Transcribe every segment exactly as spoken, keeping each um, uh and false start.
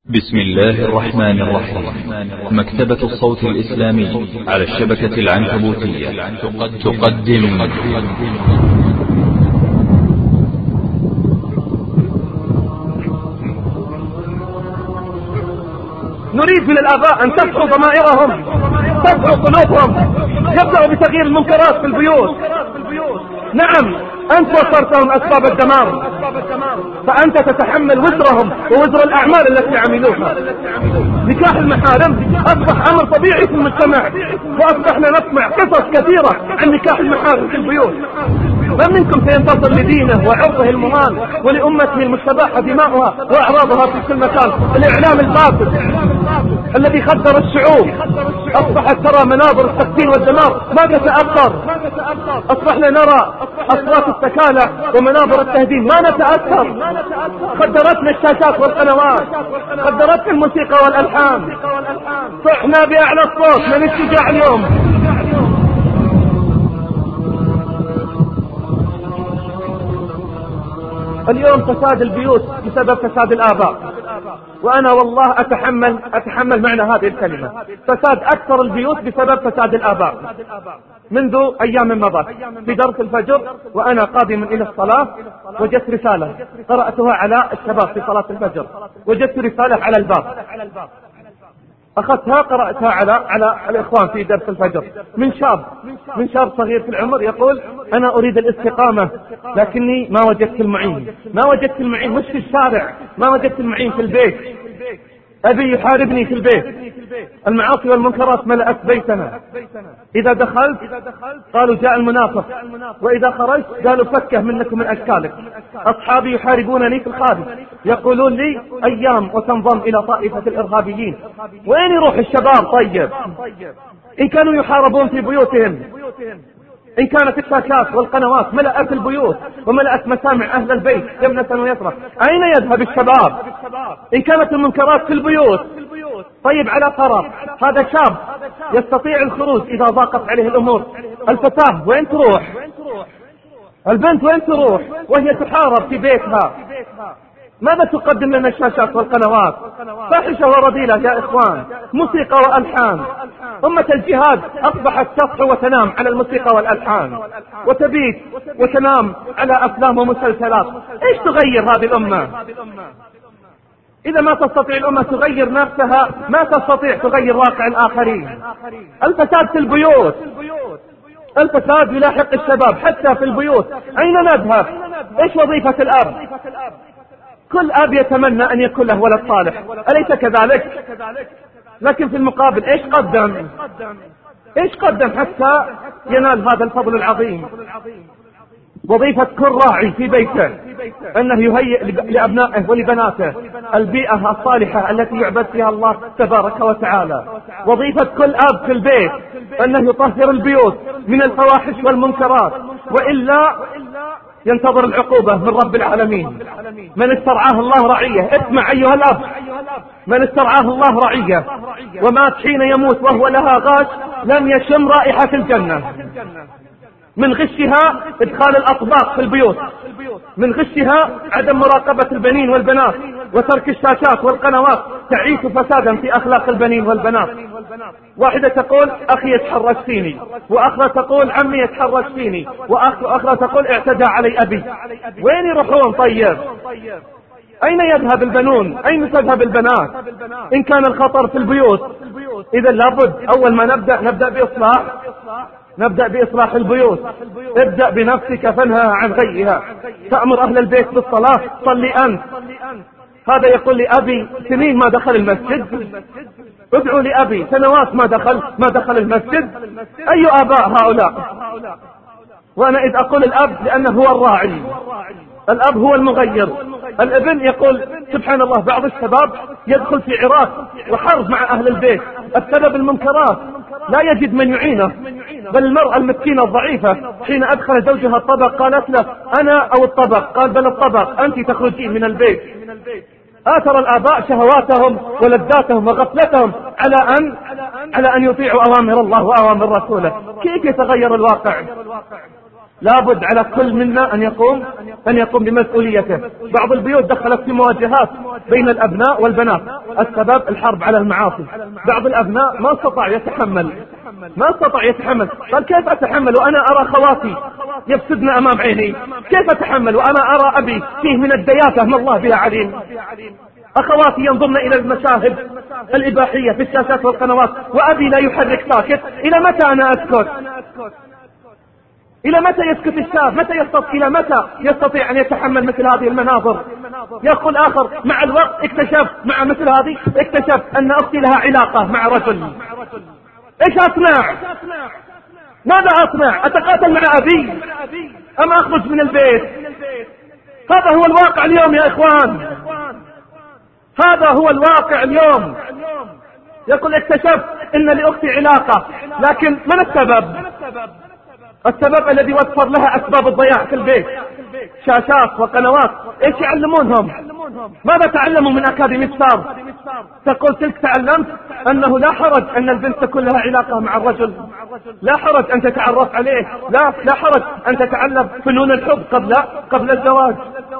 بسم الله الرحمن الرحيم. مكتبة الصوت الإسلامي على الشبكة العنكبوتية تقدم نريد من الآباء أن تدعو ضمائرهم، تدعو قلوبهم، يبدأوا بتغيير المنكرات في البيوت. نعم، أنت وصرتهم أسباب الدمار، فأنت تتحمل وزرهم ووزر الأعمال التي عملوها. نكاح المحارم أصبح أمر طبيعي في المجتمع، وأصبحنا نسمع قصص كثيرة عن نكاح المحارم في البيوت. من منكم سينتصر لدينه وعرضه المهان ولأمته المستباحة دماؤها وأعراضها في كل مكان؟ الإعلام الباطل الذي خدر الشعوب أصبحت ترى مناظر التقتيل والدمار ما تتأثر. أصبحنا نرى أصوات السكالة ومناظر التهديم ما نتأثر. خدرتنا الشاشات والقنوات، خدرتنا الموسيقى والألحان. صحنا بأعلى الصوت من الشجاع اليوم. اليوم فساد البيوت بسبب فساد الآباء، وأنا والله أتحمل أتحمل معنى هذه الكلمة. فساد أكثر البيوت بسبب فساد الآباء. منذ أيام مضت في درس الفجر وأنا قادم إلى الصلاة وجدت رسالة قرأتها على الشباب في صلاة الفجر. وجدت رسالة على الباب، أخذتها قرأتها على على الإخوان في درس الفجر، من شاب من شاب صغير في العمر يقول: أنا أريد الاستقامة لكني ما وجدت المعين. ما وجدت المعين مش في الشارع، ما وجدت المعين في البيت. أبي يحاربني في البيت، المعاصي والمنكرات ملأت بيتنا. إذا دخلت قالوا جاء المنافق، وإذا خرجت قالوا فكه منك ومن أشكالك. أصحابي يحاربونني في الخارج، يقولون لي أيام وتنضم إلى طائفة الإرهابيين. وين يروح الشباب؟ طيب إن كانوا يحاربون في بيوتهم، إن كانت الشاشات والقنوات ملأت البيوت وملأت مسامع أهل البيت يمنة ويسرى، أين يذهب الشباب؟ إن كانت المنكرات في البيوت، طيب على فرض هذا شاب يستطيع الخروج إذا ضاقت عليه الأمور، الفتاة وين تروح؟ البنت وين تروح وهي تحارب في بيتها؟ ماذا تقدم لنا الشاشات والقنوات؟ فاحشة ورذيلة يا إخوان، موسيقى وألحان. أمة الجهاد أصبحت تصحو وتنام على الموسيقى والألحان، وتبيت وتنام على أفلام ومسلسلات. إيش تغير هذه الأمة؟ إذا ما تستطيع الأمة تغير نفسها، ما تستطيع تغير واقع الآخرين. الفساد في البيوت، الفساد يلاحق الشباب حتى في البيوت. أين نذهب؟ إيش وظيفة الأب؟ كل أب يتمنى أن يكون له ولد صالح، أليس كذلك؟ لكن في المقابل إيش قدم؟ إيش قدم حتى ينال هذا الفضل العظيم؟ وظيفة كل راعي في بيته أنه يهيئ لأبنائه ولبناته البيئة الصالحة التي يعبد فيها الله تبارك وتعالى. وظيفة كل أب في البيت أنه يطهر البيوت من الفواحش والمنكرات، وإلا ينتظر العقوبة من رب العالمين. من استرعاه الله رعية، اسمع أيها الأب، من استرعاه الله رعية ومات حين يموت وهو لها غاش لم يشم رائحة الجنة. من غشها ادخال الأطباق في البيوت، من غشها عدم مراقبة البنين والبنات وترك الشاشات والقنوات تعيش فسادا في أخلاق البنين والبنات. واحدة تقول أخي يتحرش فيني، وأخرى تقول عمي يتحرش فيني، وأخرى تقول اعتدى علي أبي. وين يروحون طيب؟ أين يذهب البنون؟ أين تذهب البنات؟ إن كان الخطر في البيوت، إذا لابد أول ما نبدأ نبدأ بإصلاح نبدأ بإصلاح البيوت. ابدأ بنفسك فانهى عن غيها. تأمر أهل البيت بالصلاة، صلي أنت. هذا يقول لي أبي سنين ما دخل المسجد، ادعوا لأبي سنوات ما دخل ما دخل المسجد. أي آباء هؤلاء؟ وأنا إذ أقول الأب لأنه هو الراعي، الأب هو المغير. الابن يقول سبحان الله بعض الشباب يدخل في عراك وحرب مع أهل البيت، السبب المنكرات، لا يجد من يعينه. بل المرأة المسكينة الضعيفة حين أدخل زوجها الطبق قالت له أنا أو الطبق؟ قال بل الطبق، أنت تخرجين من البيت. آثر الآباء شهواتهم ولذاتهم وغفلتهم على أن على أن يطيعوا أوامر الله وأوامر رسوله. كيف يتغير الواقع؟ لابد على كل منا أن يقوم أن يقوم بمسؤوليته. بعض البيوت دخلت في مواجهات بين الأبناء والبنات، السبب الحرب على المعاصي. بعض الأبناء ما استطاع يتحمل ما استطاع يتحمل قال كيف أتحمل وأنا أرى خواتي يفسدن أمام عيني؟ كيف أتحمل وأنا أرى أبي فيه من الدياثة ما الله بها عليم؟ أخواتي ينظرن إلى المشاهد الإباحية في الشاشات والقنوات وأبي لا يحرك ساكت. إلى متى أنا أسكت؟ إلى متى يسكت الشاب؟ متى يستطيع إلى متى يستطيع أن يتحمل مثل هذه المناظر؟ يقول آخر مع الوقت اكتشف مع مثل هذه اكتشف أن أختي لها علاقة مع رجل. إيش أصنع؟ ماذا أصنع؟ أتقاتل مع أبي أم أخرج من البيت؟ هذا هو الواقع اليوم يا إخوان، هذا هو الواقع اليوم. يقول اكتشفت أن لأختي علاقة، لكن من السبب؟ السبب الذي وفر لها أسباب الضياع في البيت، شاشات وقنوات. إيش يعلمونهم؟ ماذا تعلموا من أكاديمية ستار؟ تقول تلك تعلمت أنه لا حرج أن البنت تكون لها علاقة مع الرجل، لا حرج أن تتعرف عليه، لا لا حرج أن تتعلم فنون الحب قبل قبل الزواج.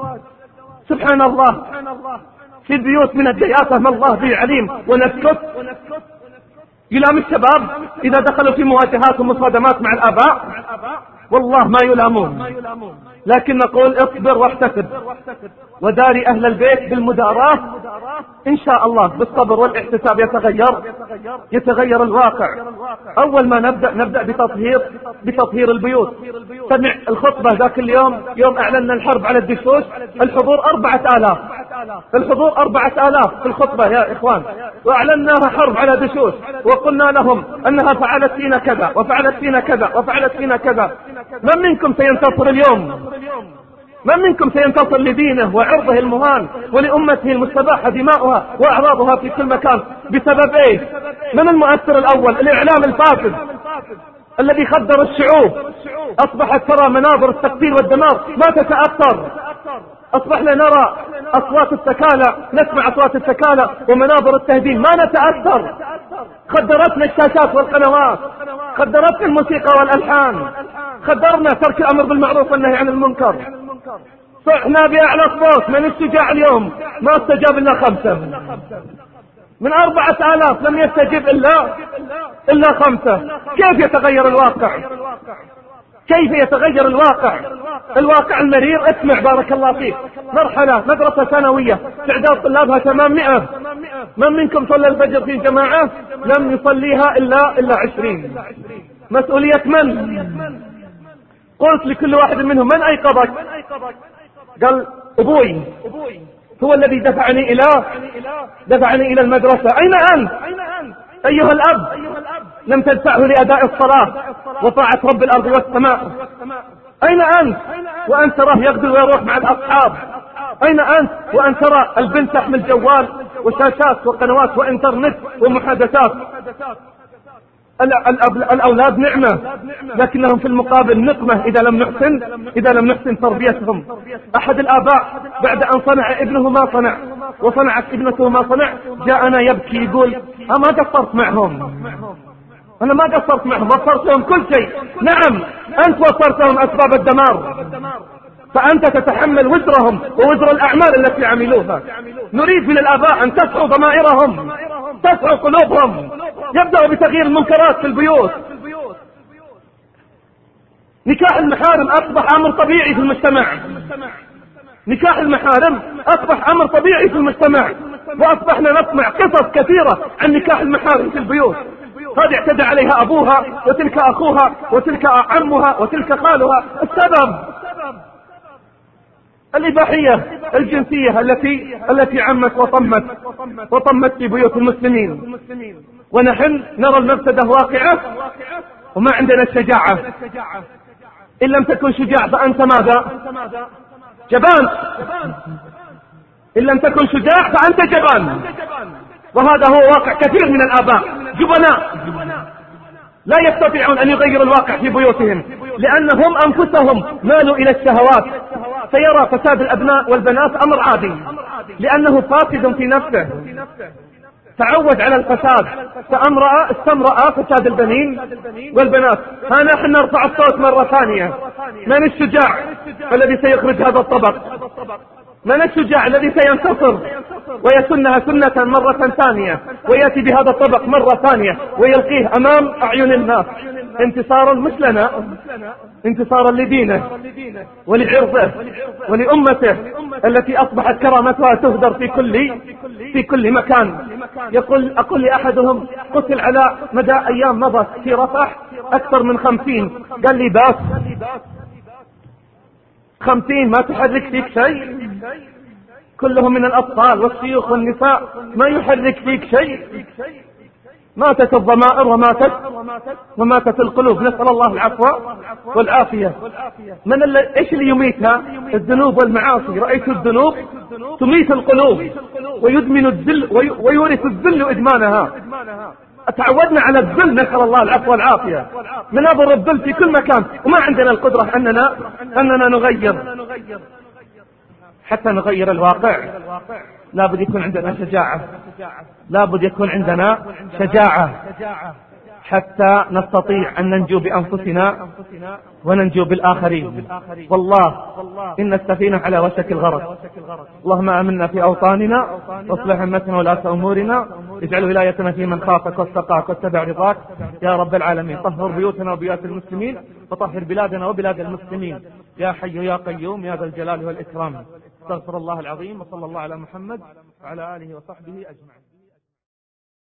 سبحان الله، في البيوت من الدياثة ما الله به عليم ونسكت. يلام الشباب إذا دخلوا في مواجهات ومصادمات مع الآباء والله ما يلامون، لكن نقول اصبر واحتسب وداري أهل البيت بالمداراة. إن شاء الله بالصبر والاحتساب يتغير يتغير الواقع. أول ما نبدأ نبدأ بتطهير بتطهير البيوت. سمع الخطبة ذاك اليوم يوم أعلنا الحرب على الدشوش، الحضور أربعة آلاف الحضور أربعة آلاف في الخطبة يا إخوان، وأعلناها حرب على دشوش وقلنا لهم أنها فعلت فينا كذا وفعلت فينا كذا وفعلت فينا كذا. من منكم سينتصر اليوم؟ من منكم سينتصر لدينه وعرضه المهان ولأمته المستباحة دماؤها وأعراضها في كل مكان بسبب إيه؟ من المؤثر الأول؟ الإعلام الفاسد الذي خدر الشعوب. أصبحت ترى مناظر التقتيل والدمار ما تتأثر. أصبحنا نرى أصوات التكالة، نسمع أصوات التكالة ومناظر التهديم ما نتأثر. خدرتنا الشاشات والقنوات، خدرتنا الموسيقى والألحان، خدرنا ترك الأمر بالمعروف والنهي عن المنكر. صحنا بأعلى صوت. من الشجاع اليوم؟ ما استجاب إلا خمسة من أربعة آلاف، لم يستجب إلا إلا خمسة. كيف يتغير الواقع؟ كيف يتغير الواقع؟ الواقع المرير. اسمع بارك الله فيك، مرحلة مدرسة ثانوية تعداد طلابها ثمانمائة، من منكم صلى الفجر في جماعة؟ لم يصليها إلا إلا عشرين. مسؤولية من؟ قلت لكل واحد منهم من أيقظك؟ قال أبوي هو الذي دفعني إلى دفعني إلى المدرسة. أين أنت أيها الأب؟ لم تدفعه لأداء الصلاة وطاعة رب الأرض والسماء. أين أنت وأنت تراه يغدو ويروح مع الأصحاب؟ أين أنت وأنت ترى البنت تحمل جوال وشاشات وقنوات وإنترنت ومحادثات؟ الأولاد نعمة لكنهم في المقابل نقمة إذا لم نحسن إذا لم نحسن تربيتهم. أحد الآباء بعد أن صنع ابنه ما صنع وصنعت ابنته ما صنع جاءنا يبكي يقول أنا ما قصرت معهم، أنا ما قصرت معهم، وفرتهم كل شيء. نعم أنت وفرتهم أسباب الدمار، فأنت تتحمل وزرهم ووزر الأعمال التي عملوها. نريد من الآباء أن تسعوا ضمائرهم، تسعوا قلوبهم، يبدأوا بتغيير المنكرات في البيوت. نكاح المحارم أصبح أمر طبيعي في المجتمع، نكاح المحارم أصبح أمر طبيعي في المجتمع، وأصبحنا نسمع قصص كثيرة عن نكاح المحارم في البيوت. هذه اعتدى عليها أبوها وتلك أخوها وتلك عمها وتلك خالها. السبب الإباحية الجنسية التي التي عمت وطمت وطمت في بيوت المسلمين، ونحن نرى المفسدة واقعة وما عندنا الشجاعة. إن لم تكن شجاع فأنت ماذا؟ جبان. إن لم تكن شجاع فأنت جبان. وهذا هو واقع كثير من الآباء، جبناء لا يستطيعون أن يغيروا الواقع في بيوتهم لأنهم أنفسهم مالوا إلى الشهوات. فيرى فساد الأبناء والبنات أمر عادي لأنه فاسد في نفسه. تعود على الفساد، فأمرأ استمرأ فساد البنين والبنات. ها نحن نرفع الصوت مرة ثانية. من الشجاع الذي سيخرج هذا الطبق؟ من الشجاع الذي سينتصر ويسنها سنة مرة ثانية ويأتي بهذا الطبق مرة ثانية ويلقيه أمام أعين الناس؟ انتصارا مش لنا، انتصارا لدينه ولعرضه ولأمته التي أصبحت كرامتها تهدر في كل في كل مكان. يقول أقول لأحدهم: قتل على مدى أيام مضت في رفح أكثر من خمسين. قال لي: بس خمسين ما تحرك فيك شيء؟ كلهم من الأطفال والشيوخ والنساء، ما يحرك فيك شيء. ماتت الضمائر وماتت وماتت القلوب، نسأل الله العفو والعافية. من ال... ايش اللي يميتها؟ الذنوب والمعاصي. رأيت الذنوب تميت القلوب ويدمن الذل وي... ويورث الذل إدمانها. تعودنا على الذل، نسأل الله العفو والعافية. ننظر الذل في كل مكان وما عندنا القدرة أننا أننا نغير. حتى نغير الواقع لابد يكون عندنا شجاعة، لابد يكون عندنا شجاعة حتى نستطيع أن ننجو بأنفسنا وننجو بالآخرين. والله إن السفينة على وشك الغرق. اللهم آمنا في أوطاننا واصلح أمتنا ولاة أمورنا، اجعل ولايتنا في من خافك واتقاك واتبع رضاك يا رب العالمين. طهر بيوتنا وبيوت المسلمين وطهر بلادنا وبلاد المسلمين يا حي يا قيوم يا ذا الجلال والإكرام. استغفر الله العظيم، وصلى الله على محمد وعلى آله وصحبه أجمعين.